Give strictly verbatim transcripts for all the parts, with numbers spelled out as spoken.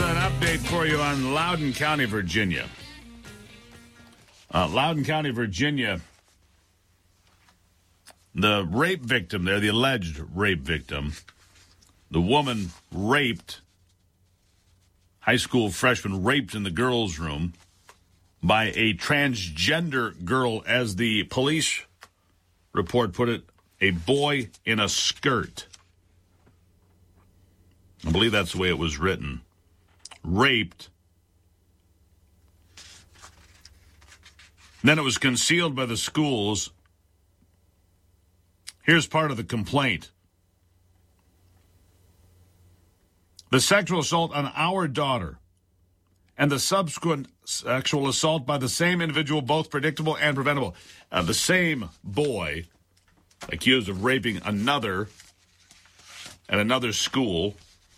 an update for you on Loudoun County, Virginia. Uh, Loudoun County, Virginia, the rape victim there, the alleged rape victim, the woman raped, high school freshman raped in the girls' room by a transgender girl, as the police report put it, a boy in a skirt. I believe that's the way it was written. Raped. Then it was concealed by the schools. Here's part of the complaint. The sexual assault on our daughter and the subsequent sexual assault by the same individual, both predictable and preventable. Uh, the same boy accused of raping another at another school.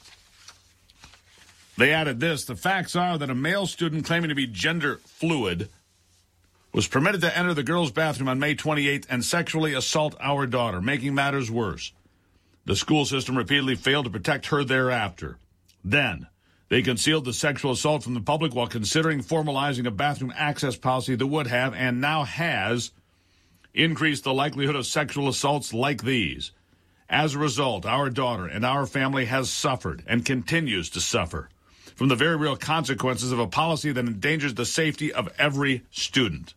They added this: the facts are that a male student claiming to be gender fluid was permitted to enter the girls' bathroom on May twenty-eighth and sexually assault our daughter, making matters worse. The school system repeatedly failed to protect her thereafter. Then, they concealed the sexual assault from the public while considering formalizing a bathroom access policy that would have, and now has, increased the likelihood of sexual assaults like these. As a result, our daughter and our family has suffered and continues to suffer from the very real consequences of a policy that endangers the safety of every student.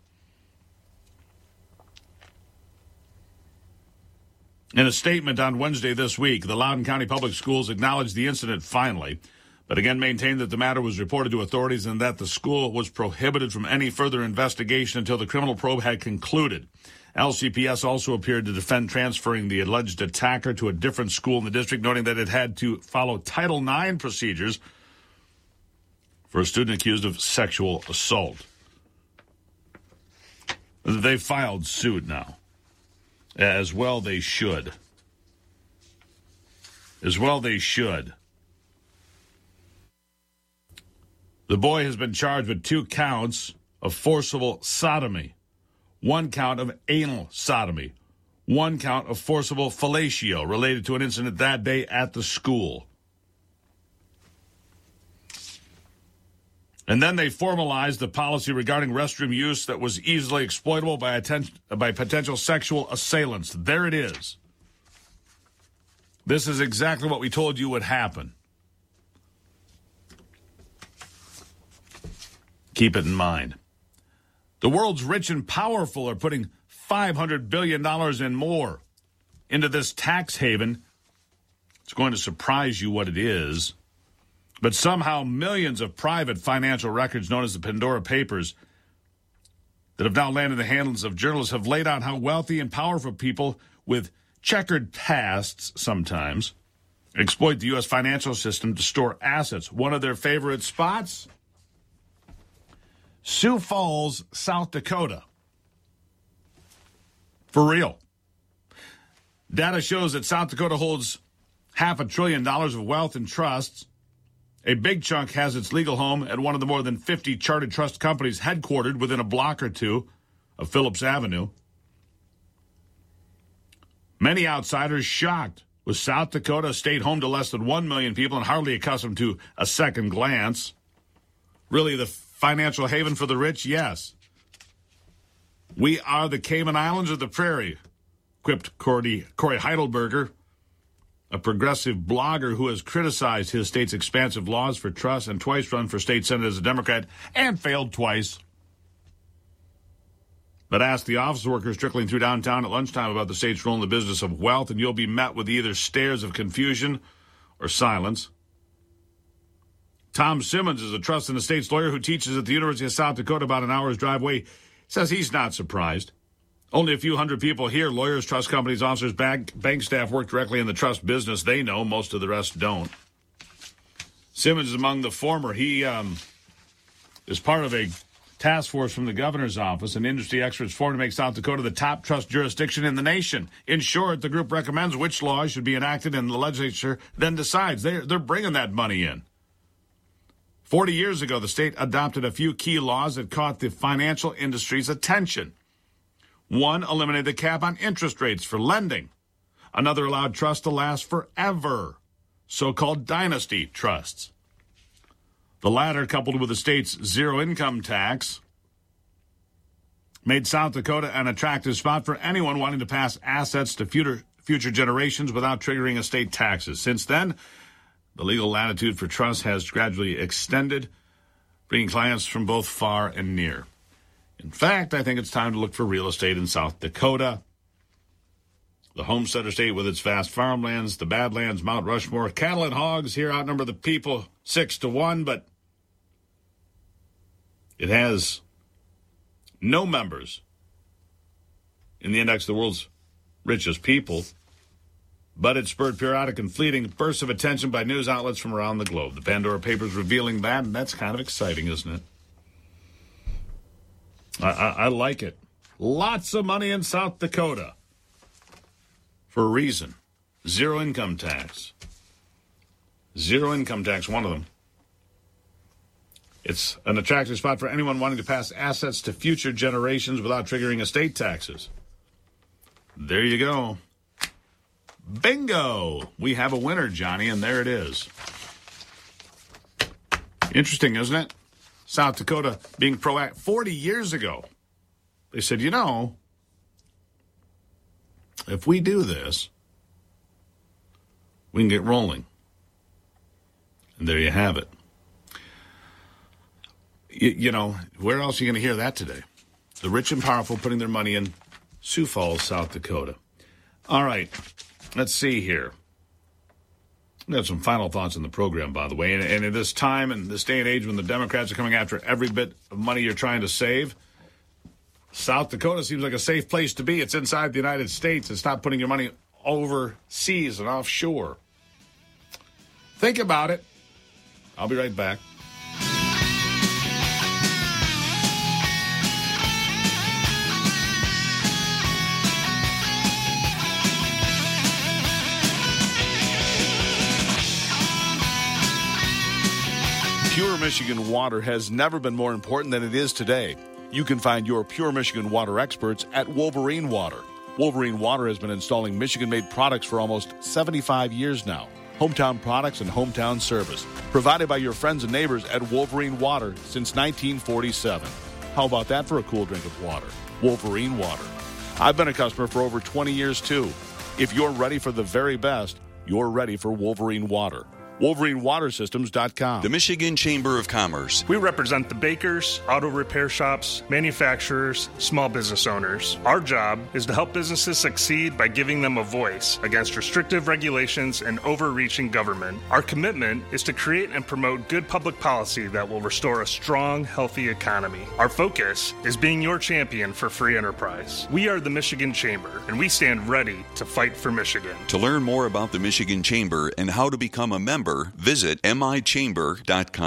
In a statement on Wednesday this week, the Loudoun County Public Schools acknowledged the incident finally, but again maintained that the matter was reported to authorities and that the school was prohibited from any further investigation until the criminal probe had concluded. L C P S also appeared to defend transferring the alleged attacker to a different school in the district, noting that it had to follow Title nine procedures for a student accused of sexual assault. They filed suit now. As well they should. As well they should. The boy has been charged with two counts of forcible sodomy, one count of anal sodomy, one count of forcible fellatio related to an incident that day at the school. And then they formalized the policy regarding restroom use that was easily exploitable by, atten- by potential sexual assailants. There it is. This is exactly what we told you would happen. Keep it in mind. The world's rich and powerful are putting five hundred billion dollars and more into this tax haven. It's going to surprise you what it is. But somehow millions of private financial records known as the Pandora Papers that have now landed in the hands of journalists have laid out how wealthy and powerful people with checkered pasts sometimes exploit the U S financial system to store assets. One of their favorite spots? Sioux Falls, South Dakota. For real. Data shows that South Dakota holds half a trillion dollars of wealth in trusts. A big chunk has its legal home at one of the more than fifty chartered trust companies headquartered within a block or two of Phillips Avenue. Many outsiders shocked, with South Dakota a state home to less than one million people and hardly accustomed to a second glance. Really the financial haven for the rich? Yes. We are the Cayman Islands of the prairie, quipped Corey, Corey Heidelberger, a progressive blogger who has criticized his state's expansive laws for trusts and twice run for state senate as a Democrat and failed twice. But ask the office workers trickling through downtown at lunchtime about the state's role in the business of wealth, and you'll be met with either stares of confusion or silence. Tom Simmons is a trust and estates lawyer who teaches at the University of South Dakota about an hour's drive away. Says he's not surprised. Only a few hundred people here. Lawyers, trust companies, officers, bank, bank staff work directly in the trust business. They know. Most of the rest don't. Simmons is among the former. He um, is part of a task force from the governor's office and industry experts formed to make South Dakota the top trust jurisdiction in the nation. In short, the group recommends which laws should be enacted, and the legislature then decides. They're, they're bringing that money in. Forty years ago, the state adopted a few key laws that caught the financial industry's attention. One eliminated the cap on interest rates for lending. Another allowed trusts to last forever, so-called dynasty trusts. The latter, coupled with the state's zero income tax, made South Dakota an attractive spot for anyone wanting to pass assets to future future generations without triggering estate taxes. Since then, the legal latitude for trusts has gradually extended, bringing clients from both far and near. In fact, I think it's time to look for real estate in South Dakota. The homesteader state with its vast farmlands, the Badlands, Mount Rushmore, cattle and hogs here outnumber the people six to one, but it has no members in the index of the world's richest people, but it spurred periodic and fleeting bursts of attention by news outlets from around the globe. The Pandora Papers revealing that, and that's kind of exciting, isn't it? I, I, I like it. Lots of money in South Dakota. For a reason. Zero income tax. Zero income tax, one of them. It's an attractive spot for anyone wanting to pass assets to future generations without triggering estate taxes. There you go. Bingo! We have a winner, Johnny, and there it is. Interesting, isn't it? South Dakota being proactive. forty years ago, they said, you know, if we do this, we can get rolling. And there you have it. You, you know, where else are you going to hear that today? The rich and powerful putting their money in Sioux Falls, South Dakota. All right, let's see here. We have some final thoughts in the program, by the way. And, and at this time and this day and age when the Democrats are coming after every bit of money you're trying to save, South Dakota seems like a safe place to be. It's inside the United States. And stop putting your money overseas and offshore. Think about it. I'll be right back. Pure Michigan water has never been more important than it is today. You can find your Pure Michigan water experts at Wolverine Water. Wolverine Water has been installing Michigan-made products for almost seventy-five years now. Hometown products and hometown service provided by your friends and neighbors at Wolverine Water since nineteen forty-seven. How about that for a cool drink of water? Wolverine Water. I've been a customer for over twenty years, too. If you're ready for the very best, you're ready for Wolverine Water. Wolverine Water Systems dot com. The Michigan Chamber of Commerce. We represent the bakers, auto repair shops, manufacturers, small business owners. Our job is to help businesses succeed by giving them a voice against restrictive regulations and overreaching government. Our commitment is to create and promote good public policy that will restore a strong, healthy economy. Our focus is being your champion for free enterprise. We are the Michigan Chamber, and we stand ready to fight for Michigan. To learn more about the Michigan Chamber and how to become a member, visit M I chamber dot com.